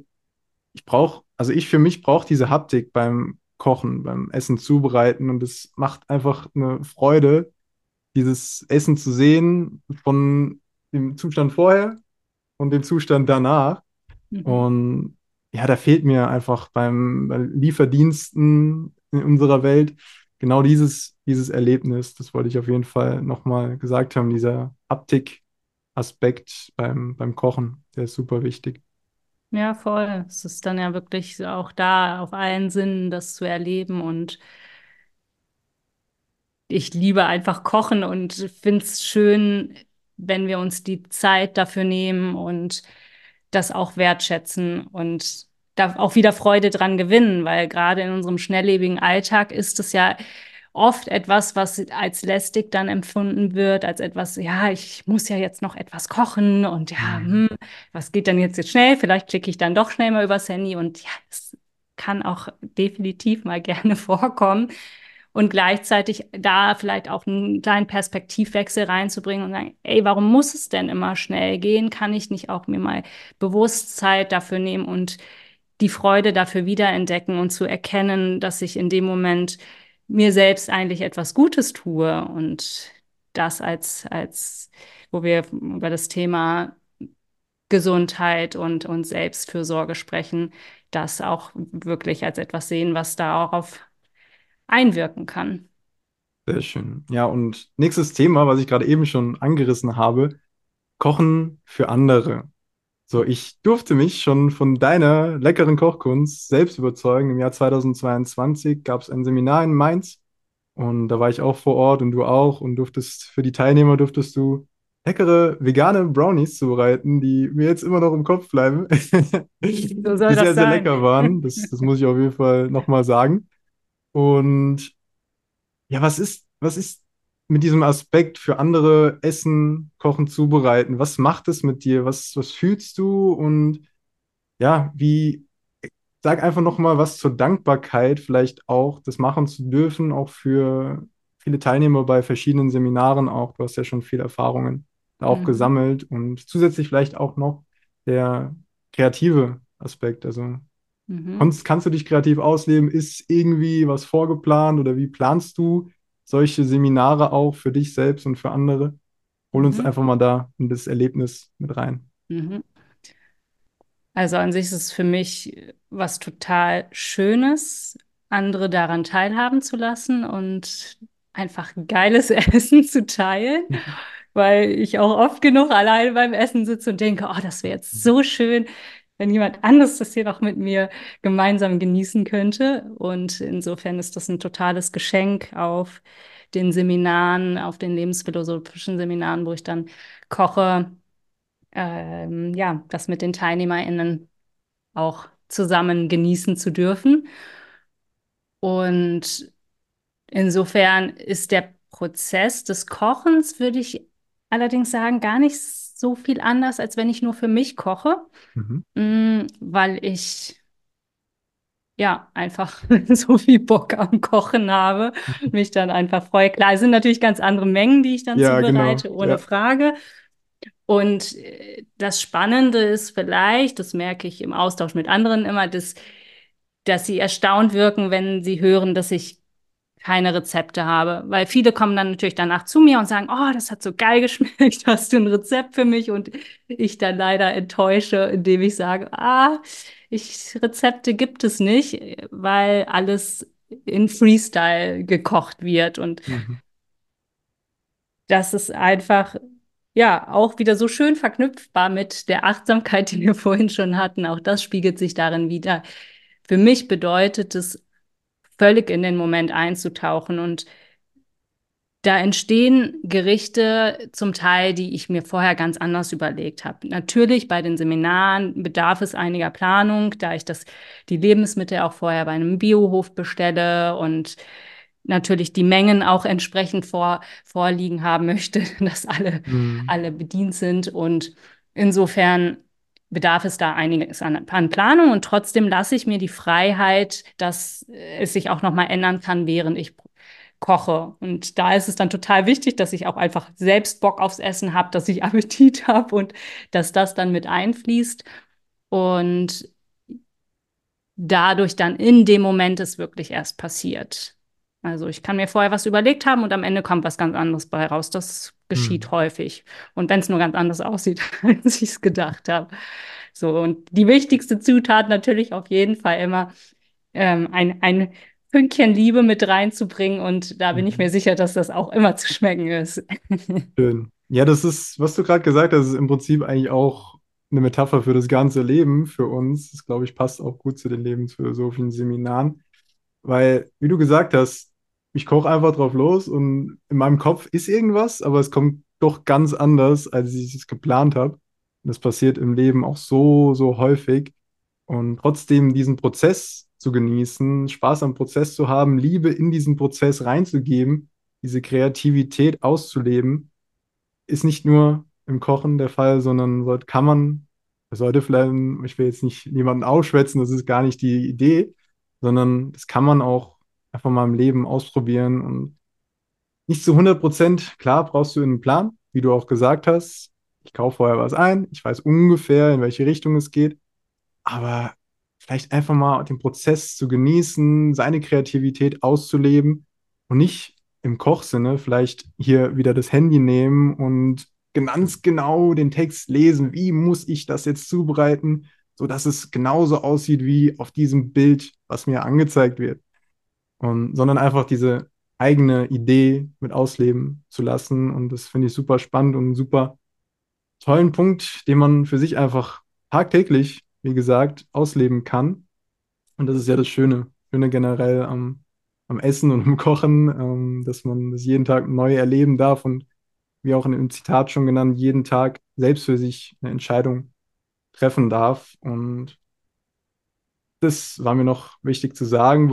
also ich für mich brauche diese Haptik beim Kochen, beim Essen zubereiten und es macht einfach eine Freude, dieses Essen zu sehen von dem Zustand vorher und dem Zustand danach.
Mhm.
Und ja, da fehlt mir einfach bei Lieferdiensten in unserer Welt genau dieses Erlebnis. Das wollte ich auf jeden Fall nochmal gesagt haben, dieser Haptik-Aspekt beim Kochen, der ist super wichtig.
Ja, voll. Es ist dann ja wirklich auch da auf allen Sinnen, das zu erleben. Und ich liebe einfach Kochen und finde es schön, wenn wir uns die Zeit dafür nehmen und das auch wertschätzen und da auch wieder Freude dran gewinnen, weil gerade in unserem schnelllebigen Alltag ist es ja oft etwas, was als lästig dann empfunden wird, als etwas, ja, ich muss ja jetzt noch etwas kochen und ja,
Mhm.
was geht denn jetzt schnell? Vielleicht klicke ich dann doch schnell mal übers Handy und ja, es kann auch definitiv mal gerne vorkommen und gleichzeitig da vielleicht auch einen kleinen Perspektivwechsel reinzubringen und sagen, ey, warum muss es denn immer schnell gehen? Kann ich nicht auch mir mal bewusst Zeit dafür nehmen und die Freude dafür wiederentdecken und zu erkennen, dass ich in dem Moment mir selbst eigentlich etwas Gutes tue und das wo wir über das Thema Gesundheit und Selbstfürsorge sprechen, das auch wirklich als etwas sehen, was darauf einwirken kann.
Sehr schön. Ja, und nächstes Thema, was ich gerade eben schon angerissen habe, Kochen für andere. So, ich durfte mich schon von deiner leckeren Kochkunst selbst überzeugen. Im Jahr 2022 gab es ein Seminar in Mainz und da war ich auch vor Ort und du auch und für die Teilnehmer durftest du leckere vegane Brownies zubereiten, die mir jetzt immer noch im Kopf bleiben,
So
die
soll
sehr,
das
sehr
sein.
lecker waren. Das muss ich auf jeden Fall nochmal sagen. Und ja, was ist mit diesem Aspekt für andere Essen, Kochen, Zubereiten? Was macht es mit dir? Was fühlst du? Und ja, sag einfach noch mal was zur Dankbarkeit, vielleicht auch das machen zu dürfen, auch für viele Teilnehmer bei verschiedenen Seminaren auch. Du hast ja schon viele Erfahrungen da auch
Mhm.
gesammelt und zusätzlich vielleicht auch noch der kreative Aspekt. Also
Mhm.
kannst du dich kreativ ausleben? Ist irgendwie was vorgeplant oder wie planst du solche Seminare auch für dich selbst und für andere? Hol uns
Mhm.
einfach mal da in das Erlebnis mit rein.
Mhm. Also an sich ist es für mich was total Schönes, andere daran teilhaben zu lassen und einfach geiles Essen zu teilen,
Mhm.
weil ich auch oft genug alleine beim Essen sitze und denke, oh, das wäre jetzt so schön, wenn jemand anderes das hier noch mit mir gemeinsam genießen könnte. Und insofern ist das ein totales Geschenk auf den Seminaren, auf den lebensphilosophischen Seminaren, wo ich dann koche, ja, das mit den TeilnehmerInnen auch zusammen genießen zu dürfen. Und insofern ist der Prozess des Kochens, würde ich allerdings sagen, gar nicht so viel anders, als wenn ich nur für mich koche,
Mhm.
weil ich ja, einfach so viel Bock am Kochen habe, mich dann einfach freue. Klar, es sind natürlich ganz andere Mengen, die ich dann
Ja, genau.
zubereite, ohne
Ja.
Frage. Und das Spannende ist vielleicht, das merke ich im Austausch mit anderen immer, dass sie erstaunt wirken, wenn sie hören, dass ich keine Rezepte habe. Weil viele kommen dann natürlich danach zu mir und sagen, oh, das hat so geil geschmeckt, hast du ein Rezept für mich? Und ich dann leider enttäusche, indem ich sage, Rezepte gibt es nicht, weil alles in Freestyle gekocht wird. Und
Mhm.
das ist einfach, ja, auch wieder so schön verknüpfbar mit der Achtsamkeit, die wir vorhin schon hatten. Auch das spiegelt sich darin wieder. Für mich bedeutet es, völlig in den Moment einzutauchen. Und da entstehen Gerichte zum Teil, die ich mir vorher ganz anders überlegt habe. Natürlich bei den Seminaren bedarf es einiger Planung, da ich die Lebensmittel auch vorher bei einem Biohof bestelle und natürlich die Mengen auch entsprechend vorliegen haben möchte, dass
Mhm.
alle bedient sind. Und insofern bedarf es da einiges an Planung und trotzdem lasse ich mir die Freiheit, dass es sich auch nochmal ändern kann, während ich koche. Und da ist es dann total wichtig, dass ich auch einfach selbst Bock aufs Essen habe, dass ich Appetit habe und dass das dann mit einfließt. Und dadurch dann in dem Moment es wirklich erst passiert. Also ich kann mir vorher was überlegt haben und am Ende kommt was ganz anderes bei raus. Das geschieht
Mhm.
häufig. Und wenn es nur ganz anders aussieht, als ich es gedacht habe. So, und die wichtigste Zutat natürlich auf jeden Fall immer ein Fünkchen Liebe mit reinzubringen. Und da bin ich
Mhm.
mir sicher, dass das auch immer zu schmecken ist.
Schön. Ja, das ist, was du gerade gesagt hast, ist im Prinzip eigentlich auch eine Metapher für das ganze Leben für uns. Das, glaube ich, passt auch gut zu den lebensphilosophischen Seminaren. Weil, wie du gesagt hast, ich koche einfach drauf los und in meinem Kopf ist irgendwas, aber es kommt doch ganz anders, als ich es geplant habe. Und das passiert im Leben auch so, so häufig. Und trotzdem diesen Prozess zu genießen, Spaß am Prozess zu haben, Liebe in diesen Prozess reinzugeben, diese Kreativität auszuleben, ist nicht nur im Kochen der Fall, sondern sollte vielleicht, ich will jetzt nicht niemanden aufschwätzen, das ist gar nicht die Idee, sondern das kann man auch einfach mal im Leben ausprobieren und nicht zu 100%, klar brauchst du einen Plan, wie du auch gesagt hast. Ich kaufe vorher was ein, ich weiß ungefähr, in welche Richtung es geht, aber vielleicht einfach mal den Prozess zu genießen, seine Kreativität auszuleben und nicht im Kochsinne vielleicht hier wieder das Handy nehmen und ganz genau den Text lesen, wie muss ich das jetzt zubereiten, sodass es genauso aussieht wie auf diesem Bild, was mir angezeigt wird. Sondern einfach diese eigene Idee mit ausleben zu lassen. Und das finde ich super spannend und einen super tollen Punkt, den man für sich einfach tagtäglich, wie gesagt, ausleben kann. Und das ist ja das Schöne generell am Essen und am Kochen, dass man das jeden Tag neu erleben darf und wie auch in dem Zitat schon genannt, jeden Tag selbst für sich eine Entscheidung treffen darf. Und das war mir noch wichtig zu sagen,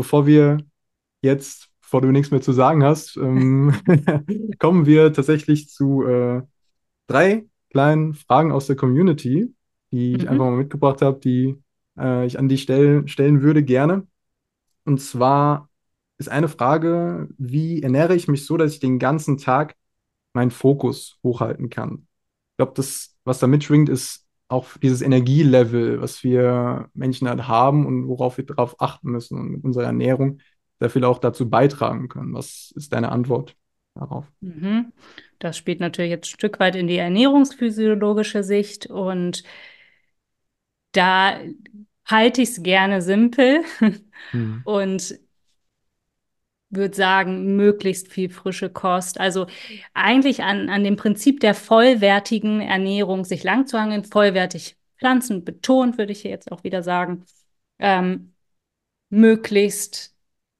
bevor du nichts mehr zu sagen hast, kommen wir tatsächlich zu drei kleinen Fragen aus der Community, die ich einfach
Mhm.
mal mitgebracht habe, die ich an dich stellen würde gerne. Und zwar ist eine Frage, wie ernähre ich mich so, dass ich den ganzen Tag meinen Fokus hochhalten kann? Ich glaube, das, was da mitschwingt, ist auch dieses Energielevel, was wir Menschen halt haben und worauf wir darauf achten müssen und mit unserer Ernährung sehr viel auch dazu beitragen können. Was ist deine Antwort darauf?
Mhm. Das spielt natürlich jetzt ein Stück weit in die ernährungsphysiologische Sicht und da halte ich es gerne simpel
Hm.
und würde sagen, möglichst viel frische Kost. Also eigentlich an dem Prinzip der vollwertigen Ernährung sich langzuhangeln, vollwertig pflanzenbetont, würde ich hier jetzt auch wieder sagen. Ähm, Möglichst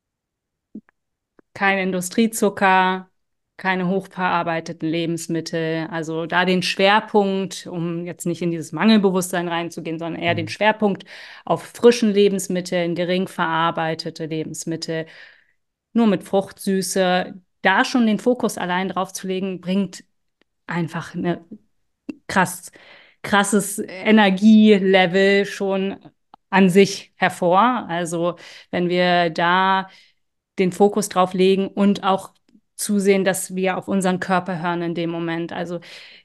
kein Industriezucker, keine hochverarbeiteten Lebensmittel. Also da den Schwerpunkt, um jetzt nicht in dieses Mangelbewusstsein reinzugehen, sondern eher den
Hm.
Schwerpunkt auf frischen Lebensmitteln, gering verarbeitete Lebensmittel, nur mit Fruchtsüße. Da schon den Fokus allein drauf zu legen, bringt einfach eine krass, krasses Energielevel schon an sich hervor. Also wenn wir da den Fokus drauf legen und auch zusehen, dass wir auf unseren Körper hören in dem Moment. Also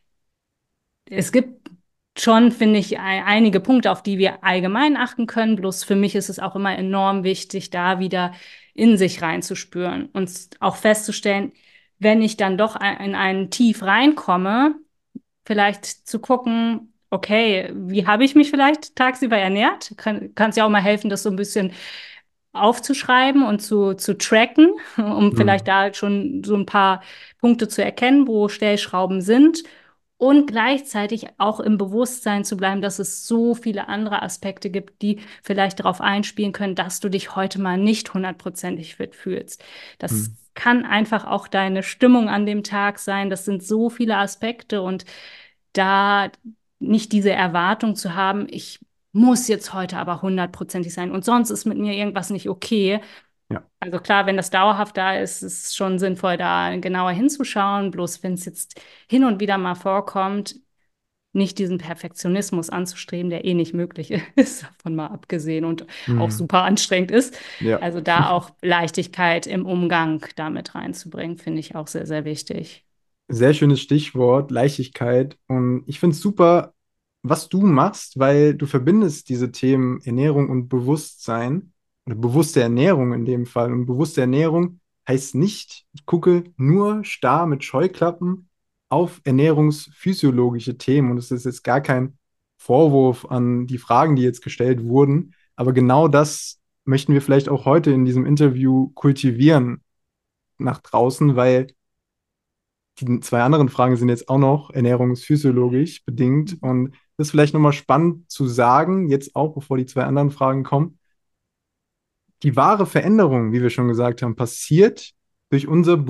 es gibt schon, finde ich, einige Punkte, auf die wir allgemein achten können. Bloß für mich ist es auch immer enorm wichtig, da wieder in sich reinzuspüren und auch festzustellen, wenn ich dann doch in ein Tief reinkomme, vielleicht zu gucken, okay, wie habe ich mich vielleicht tagsüber ernährt? Kann es ja auch mal helfen, das so ein bisschen aufzuschreiben und zu tracken, um vielleicht
Mhm.
da schon so ein paar Punkte zu erkennen, wo Stellschrauben sind. Und gleichzeitig auch im Bewusstsein zu bleiben, dass es so viele andere Aspekte gibt, die vielleicht darauf einspielen können, dass du dich heute mal nicht hundertprozentig fit fühlst. Das
Mhm.
kann einfach auch deine Stimmung an dem Tag sein. Das sind so viele Aspekte und da nicht diese Erwartung zu haben, ich muss jetzt heute aber hundertprozentig sein und sonst ist mit mir irgendwas nicht okay.
Ja.
Also klar, wenn das dauerhaft da ist, ist es schon sinnvoll, da genauer hinzuschauen. Bloß wenn es jetzt hin und wieder mal vorkommt, nicht diesen Perfektionismus anzustreben, der eh nicht möglich ist, davon mal abgesehen und auch
Mhm.
super anstrengend ist.
Ja.
Also da auch Leichtigkeit im Umgang damit reinzubringen, finde ich auch sehr, sehr wichtig.
Sehr schönes Stichwort, Leichtigkeit. Und ich finde es super, was du machst, weil du verbindest diese Themen Ernährung und Bewusstsein oder bewusste Ernährung in dem Fall. Und bewusste Ernährung heißt nicht, ich gucke nur starr mit Scheuklappen auf ernährungsphysiologische Themen. Und es ist jetzt gar kein Vorwurf an die Fragen, die jetzt gestellt wurden. Aber genau das möchten wir vielleicht auch heute in diesem Interview kultivieren nach draußen, weil die zwei anderen Fragen sind jetzt auch noch ernährungsphysiologisch bedingt. Und das ist vielleicht nochmal spannend zu sagen, jetzt auch, bevor die zwei anderen Fragen kommen. Die wahre Veränderung, wie wir schon gesagt haben, passiert durch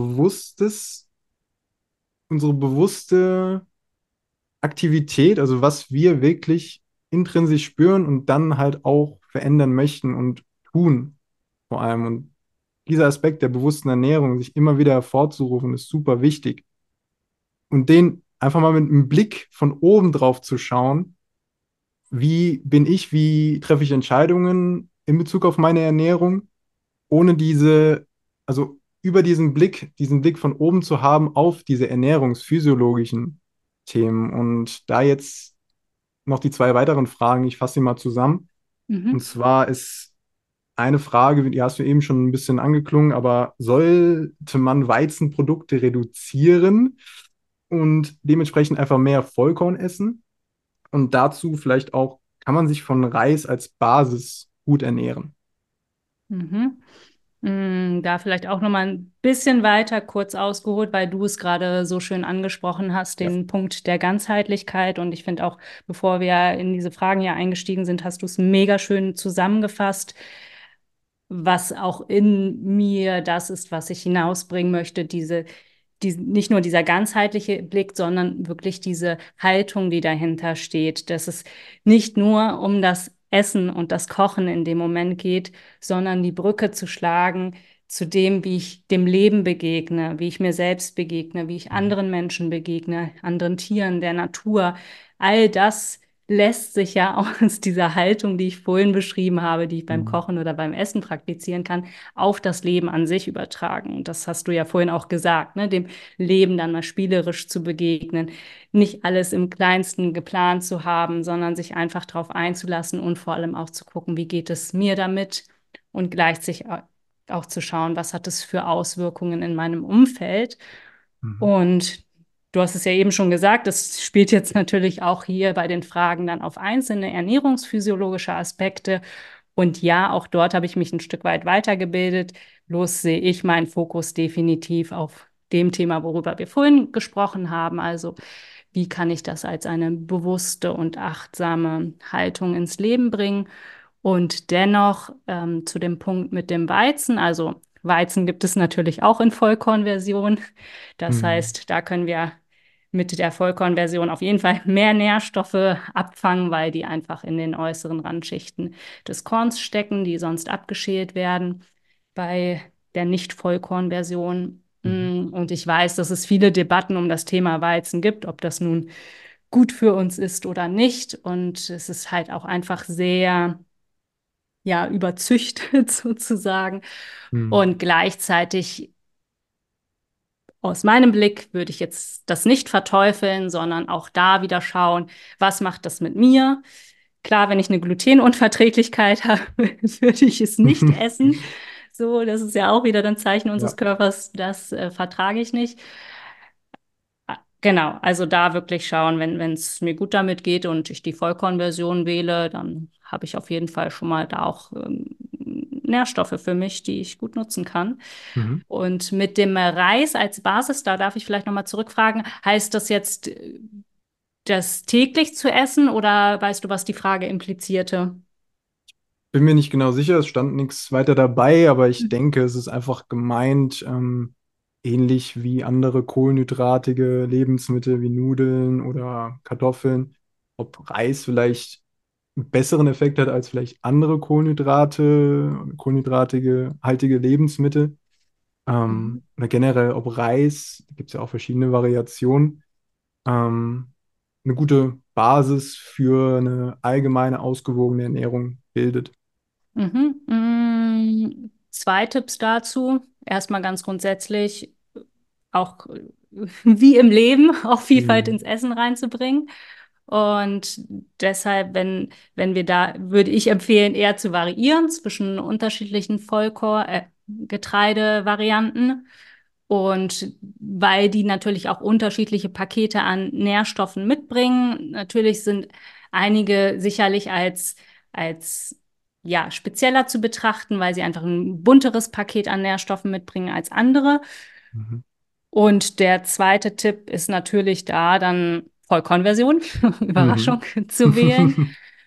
unsere bewusste Aktivität, also was wir wirklich intrinsisch spüren und dann halt auch verändern möchten und tun, vor allem. Und dieser Aspekt der bewussten Ernährung, sich immer wieder hervorzurufen, ist super wichtig. Und den einfach mal mit einem Blick von oben drauf zu schauen, wie bin ich, wie treffe ich Entscheidungen in Bezug auf meine Ernährung, ohne also über diesen Blick von oben zu haben auf diese ernährungsphysiologischen Themen. Und da jetzt noch die zwei weiteren Fragen, ich fasse sie mal zusammen. Und
Mhm.
zwar ist eine Frage, die hast du eben schon ein bisschen angeklungen, aber sollte man Weizenprodukte reduzieren und dementsprechend einfach mehr Vollkorn essen? Und dazu vielleicht auch, kann man sich von Reis als Basis gut ernähren?
Mhm. Da vielleicht auch noch mal ein bisschen weiter kurz ausgeholt, weil du es gerade so schön angesprochen hast,
Ja.
den Punkt der Ganzheitlichkeit. Und ich finde auch, bevor wir in diese Fragen hier eingestiegen sind, hast du es mega schön zusammengefasst, was auch in mir das ist, was ich hinausbringen möchte, nicht nur dieser ganzheitliche Blick, sondern wirklich diese Haltung, die dahinter steht, dass es nicht nur um das Essen und das Kochen in dem Moment geht, sondern die Brücke zu schlagen zu dem, wie ich dem Leben begegne, wie ich mir selbst begegne, wie ich
Mhm.
anderen Menschen begegne, anderen Tieren, der Natur. All das lässt sich ja aus dieser Haltung, die ich vorhin beschrieben habe, die ich beim
Mhm.
Kochen oder beim Essen praktizieren kann, auf das Leben an sich übertragen. Und das hast du ja vorhin auch gesagt, ne? Dem Leben dann mal spielerisch zu begegnen, nicht alles im Kleinsten geplant zu haben, sondern sich einfach darauf einzulassen und vor allem auch zu gucken, wie geht es mir damit und gleichzeitig auch zu schauen, was hat es für Auswirkungen in meinem Umfeld.
Mhm.
Und du hast es ja eben schon gesagt, das spielt jetzt natürlich auch hier bei den Fragen dann auf einzelne ernährungsphysiologische Aspekte. Und ja, auch dort habe ich mich ein Stück weit weitergebildet. Bloß sehe ich meinen Fokus definitiv auf dem Thema, worüber wir vorhin gesprochen haben. Also, wie kann ich das als eine bewusste und achtsame Haltung ins Leben bringen? Und dennoch zu dem Punkt mit dem Weizen. Also, Weizen gibt es natürlich auch in Vollkornversion. Das
Mhm.
heißt, da können wir mit der Vollkornversion auf jeden Fall mehr Nährstoffe abfangen, weil die einfach in den äußeren Randschichten des Korns stecken, die sonst abgeschält werden bei der Nicht-Vollkornversion.
Mhm.
Und ich weiß, dass es viele Debatten um das Thema Weizen gibt, ob das nun gut für uns ist oder nicht. Und es ist halt auch einfach sehr ja, überzüchtet sozusagen.
Hm.
Und gleichzeitig aus meinem Blick würde ich jetzt das nicht verteufeln, sondern auch da wieder schauen, was macht das mit mir? Klar, wenn ich eine Glutenunverträglichkeit habe, würde ich es nicht essen. So, das ist ja auch wieder ein Zeichen unseres
Ja.
Körpers, das vertrage ich nicht. Genau, also da wirklich schauen, wenn es mir gut damit geht und ich die Vollkornversion wähle, dann habe ich auf jeden Fall schon mal da auch Nährstoffe für mich, die ich gut nutzen kann.
Mhm.
Und mit dem Reis als Basis, da darf ich vielleicht nochmal zurückfragen, heißt das jetzt, das täglich zu essen oder weißt du, was die Frage implizierte?
Bin mir nicht genau sicher, es stand nichts weiter dabei, aber ich denke, es ist einfach gemeint, ähnlich wie andere kohlenhydratige Lebensmittel wie Nudeln oder Kartoffeln, ob Reis vielleicht einen besseren Effekt hat als vielleicht andere kohlenhydratige, haltige Lebensmittel.
Mhm.
Oder generell, ob Reis, da gibt es ja auch verschiedene Variationen, ähm, eine gute Basis für eine allgemeine ausgewogene Ernährung bildet.
Mhm. Zwei Tipps dazu. Erstmal ganz grundsätzlich, auch wie im Leben, auch Vielfalt ins
Mhm.
Essen reinzubringen. Und deshalb, wenn wir da, würde ich empfehlen, eher zu variieren zwischen unterschiedlichen Getreidevarianten. Und weil die natürlich auch unterschiedliche Pakete an Nährstoffen mitbringen. Natürlich sind einige sicherlich als ja, spezieller zu betrachten, weil sie einfach ein bunteres Paket an Nährstoffen mitbringen als andere.
Mhm.
Und der zweite Tipp ist natürlich da dann Vollkornversion,
Mhm.
Überraschung, zu wählen.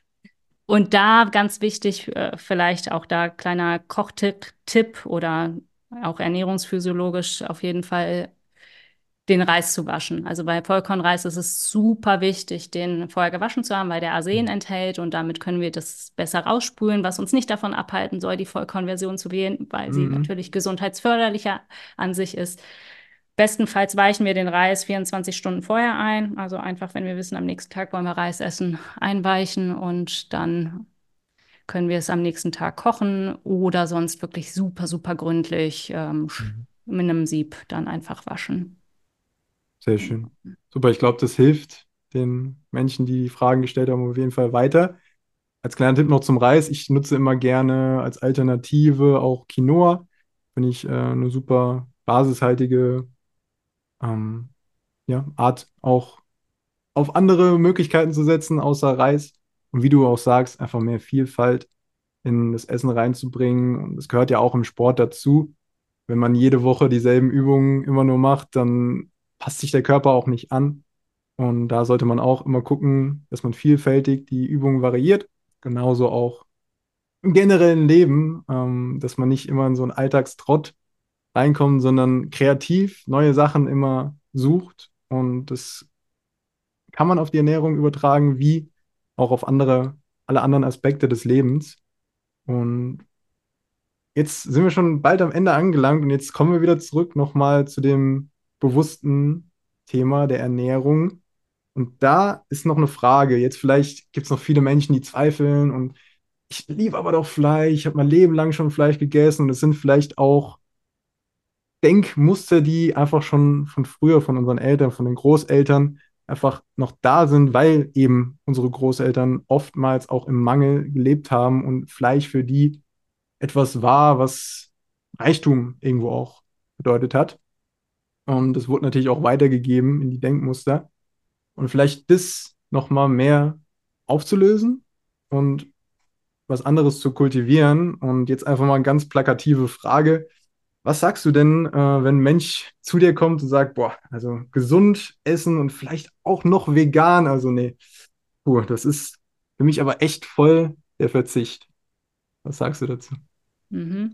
Und da ganz wichtig, vielleicht auch da kleiner Kochtipp oder auch ernährungsphysiologisch auf jeden Fall den Reis zu waschen. Also bei Vollkornreis ist es super wichtig, den vorher gewaschen zu haben, weil der Arsen enthält und damit können wir das besser rausspülen, was uns nicht davon abhalten soll, die Vollkornversion zu wählen, weil sie
Mhm.
natürlich gesundheitsförderlicher an sich ist. Bestenfalls weichen wir den Reis 24 Stunden vorher ein. Also einfach, wenn wir wissen, am nächsten Tag wollen wir Reis essen, einweichen und dann können wir es am nächsten Tag kochen oder sonst wirklich super, super gründlich
Mhm.
mit einem Sieb dann einfach waschen.
Sehr schön. Super, ich glaube, das hilft den Menschen, die die Fragen gestellt haben, auf jeden Fall weiter. Als kleiner Tipp noch zum Reis. Ich nutze immer gerne als Alternative auch Quinoa. Finde ich eine super basishaltige ähm, ja, Art, auch auf andere Möglichkeiten zu setzen, außer Reis. Und wie du auch sagst, einfach mehr Vielfalt in das Essen reinzubringen. Und es gehört ja auch im Sport dazu. Wenn man jede Woche dieselben Übungen immer nur macht, dann passt sich der Körper auch nicht an. Und da sollte man auch immer gucken, dass man vielfältig die Übungen variiert. Genauso auch im generellen Leben, dass man nicht immer in so einen Alltagstrott reinkommt, sondern kreativ neue Sachen immer sucht. Und das kann man auf die Ernährung übertragen, wie auch auf alle anderen Aspekte des Lebens. Und jetzt sind wir schon bald am Ende angelangt und jetzt kommen wir wieder zurück nochmal zu dem bewussten Thema der Ernährung. Und da ist noch eine Frage. Jetzt vielleicht gibt es noch viele Menschen, die zweifeln und ich liebe aber doch Fleisch, ich habe mein Leben lang schon Fleisch gegessen und es sind vielleicht auch Denkmuster, die einfach schon von früher, von unseren Eltern, von den Großeltern einfach noch da sind, weil eben unsere Großeltern oftmals auch im Mangel gelebt haben und Fleisch für die etwas war, was Reichtum irgendwo auch bedeutet hat. Und es wurde natürlich auch weitergegeben in die Denkmuster. Und vielleicht das nochmal mehr aufzulösen und was anderes zu kultivieren. Und jetzt einfach mal eine ganz plakative Frage. Was sagst du denn, wenn ein Mensch zu dir kommt und sagt, boah, also gesund essen und vielleicht auch noch vegan? Also nee, puh, das ist für mich aber echt voll der Verzicht. Was sagst du dazu?
Mhm.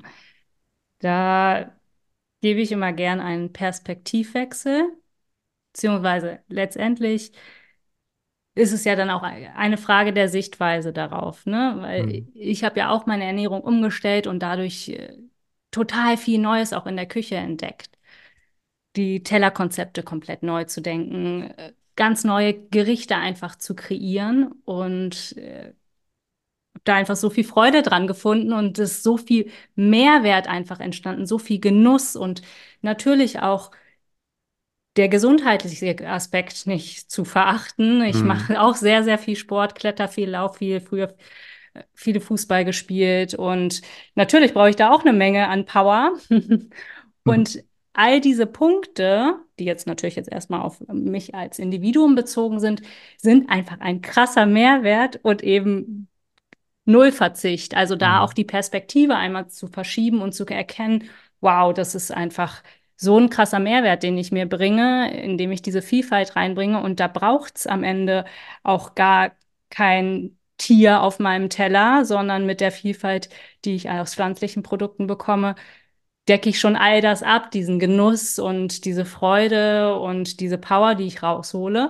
Da gebe ich immer gern einen Perspektivwechsel, beziehungsweise letztendlich ist es ja dann auch eine Frage der Sichtweise darauf, ne? Weil
Hm.
ich habe ja auch meine Ernährung umgestellt und dadurch total viel Neues auch in der Küche entdeckt. Die Tellerkonzepte komplett neu zu denken, ganz neue Gerichte einfach zu kreieren und da einfach so viel Freude dran gefunden und es ist so viel Mehrwert einfach entstanden, so viel Genuss und natürlich auch der gesundheitliche Aspekt nicht zu verachten. Ich
Mhm.
mache auch sehr, sehr viel Sport, kletter viel, lauf viel, früher viele Fußball gespielt und natürlich brauche ich da auch eine Menge an Power. Und all diese Punkte, die jetzt erstmal auf mich als Individuum bezogen sind, sind einfach ein krasser Mehrwert und eben Nullverzicht. Also da auch
Mhm.
die Perspektive einmal zu verschieben und zu erkennen, wow, das ist einfach so ein krasser Mehrwert, den ich mir bringe, indem ich diese Vielfalt reinbringe. Und da braucht es am Ende auch gar kein Tier auf meinem Teller, sondern mit der Vielfalt, die ich aus pflanzlichen Produkten bekomme, decke ich schon all das ab, diesen Genuss und diese Freude und diese Power, die ich raushole.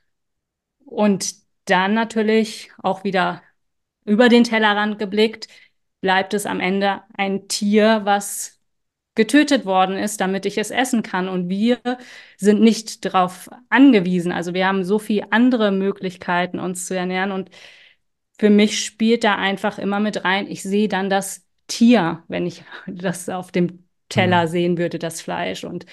Und dann natürlich auch wieder über den Tellerrand geblickt, bleibt es am Ende ein Tier, was getötet worden ist, damit ich es essen kann. Und wir sind nicht darauf angewiesen. Also wir haben so viele andere Möglichkeiten, uns zu ernähren. Und für mich spielt da einfach immer mit rein, ich sehe dann das Tier, wenn ich das auf dem Teller
Mhm.
sehen würde, das Fleisch. Und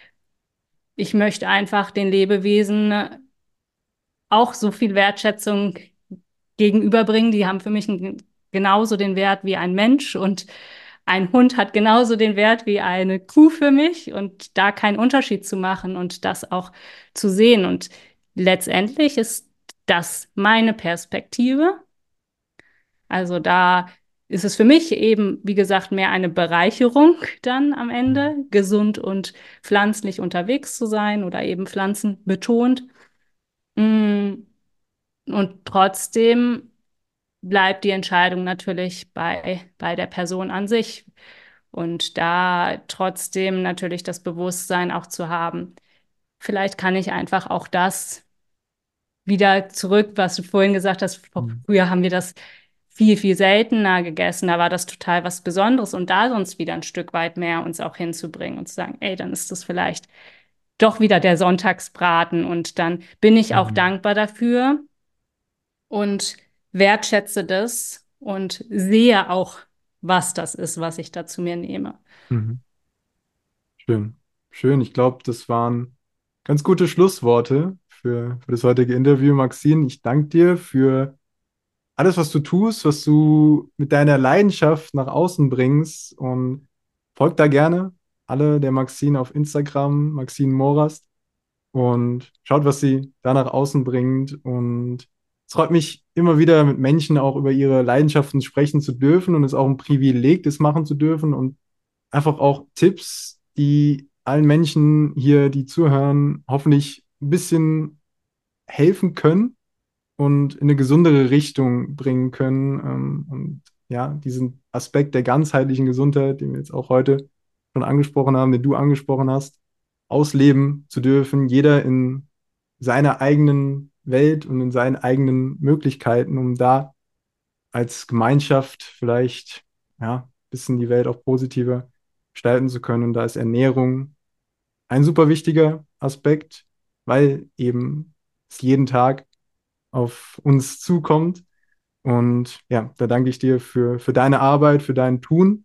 ich möchte einfach den Lebewesen auch so viel Wertschätzung gegenüberbringen. Die haben für mich genauso den Wert wie ein Mensch und ein Hund hat genauso den Wert wie eine Kuh für mich und da keinen Unterschied zu machen und das auch zu sehen. Und letztendlich ist das meine Perspektive. Also da ist es für mich eben, wie gesagt, mehr eine Bereicherung dann am Ende, gesund und pflanzlich unterwegs zu sein oder eben pflanzenbetont. Mm, Und trotzdem bleibt die Entscheidung natürlich bei der Person an sich. Und da trotzdem natürlich das Bewusstsein auch zu haben. Vielleicht kann ich einfach auch das wieder zurück, was du vorhin gesagt hast.
Mhm.
Früher haben wir das viel, viel seltener gegessen. Da war das total was Besonderes. Und da sonst wieder ein Stück weit mehr uns auch hinzubringen und zu sagen, ey, dann ist das vielleicht doch wieder der Sonntagsbraten. Und dann bin ich auch
Mhm.
dankbar dafür und wertschätze das und sehe auch, was das ist, was ich da zu mir nehme.
Mhm. Schön. Schön. Ich glaube, das waren ganz gute Schlussworte für das heutige Interview, Maxine. Ich danke dir für alles, was du tust, was du mit deiner Leidenschaft nach außen bringst und folgt da gerne alle der Maxine auf Instagram, Maxine Morast und schaut, was sie da nach außen bringt. Und es freut mich immer wieder mit Menschen auch über ihre Leidenschaften sprechen zu dürfen und es ist auch ein Privileg, das machen zu dürfen und einfach auch Tipps, die allen Menschen hier, die zuhören, hoffentlich ein bisschen helfen können und in eine gesundere Richtung bringen können. Und ja, diesen Aspekt der ganzheitlichen Gesundheit, den wir jetzt auch heute schon angesprochen haben, den du angesprochen hast, ausleben zu dürfen, jeder in seiner eigenen Welt und in seinen eigenen Möglichkeiten, um da als Gemeinschaft vielleicht ja, ein bisschen die Welt auch positiver gestalten zu können. Und da ist Ernährung ein super wichtiger Aspekt, weil eben es jeden Tag auf uns zukommt. Und ja, da danke ich dir für deine Arbeit, für dein Tun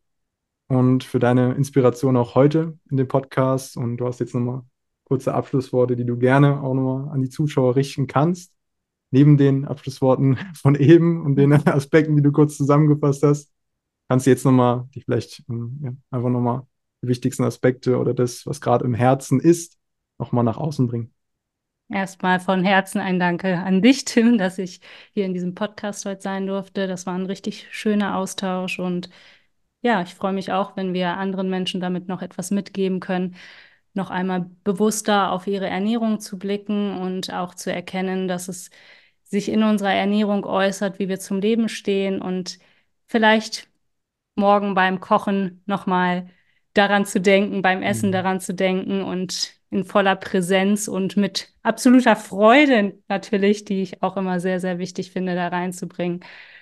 und für deine Inspiration auch heute in dem Podcast. Und du hast jetzt nochmal kurze Abschlussworte, die du gerne auch nochmal an die Zuschauer richten kannst. Neben den Abschlussworten von eben und den Aspekten, die du kurz zusammengefasst hast, kannst du jetzt nochmal, die vielleicht ja, einfach nochmal die wichtigsten Aspekte oder das, was gerade im Herzen ist, nochmal nach außen bringen.
Erstmal von Herzen ein Danke an dich, Tim, dass ich hier in diesem Podcast heute sein durfte. Das war ein richtig schöner Austausch und ja, ich freue mich auch, wenn wir anderen Menschen damit noch etwas mitgeben können, noch einmal bewusster auf ihre Ernährung zu blicken und auch zu erkennen, dass es sich in unserer Ernährung äußert, wie wir zum Leben stehen und vielleicht morgen beim Kochen nochmal daran zu denken, beim Essen
Mhm.
daran zu denken und in voller Präsenz und mit absoluter Freude natürlich, die ich auch immer sehr, sehr wichtig finde, da reinzubringen,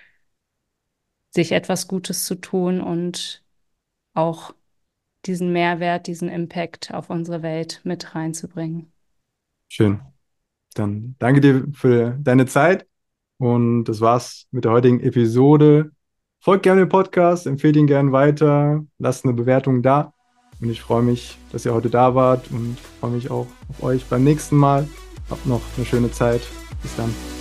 sich etwas Gutes zu tun und auch diesen Mehrwert, diesen Impact auf unsere Welt mit reinzubringen.
Schön. Dann danke dir für deine Zeit Und das war's mit der heutigen Episode. Folgt gerne dem Podcast, empfehlt ihn gerne weiter, lasst eine Bewertung da. Und ich freue mich, dass ihr heute da wart und freue mich auch auf euch beim nächsten Mal. Habt noch eine schöne Zeit. Bis dann.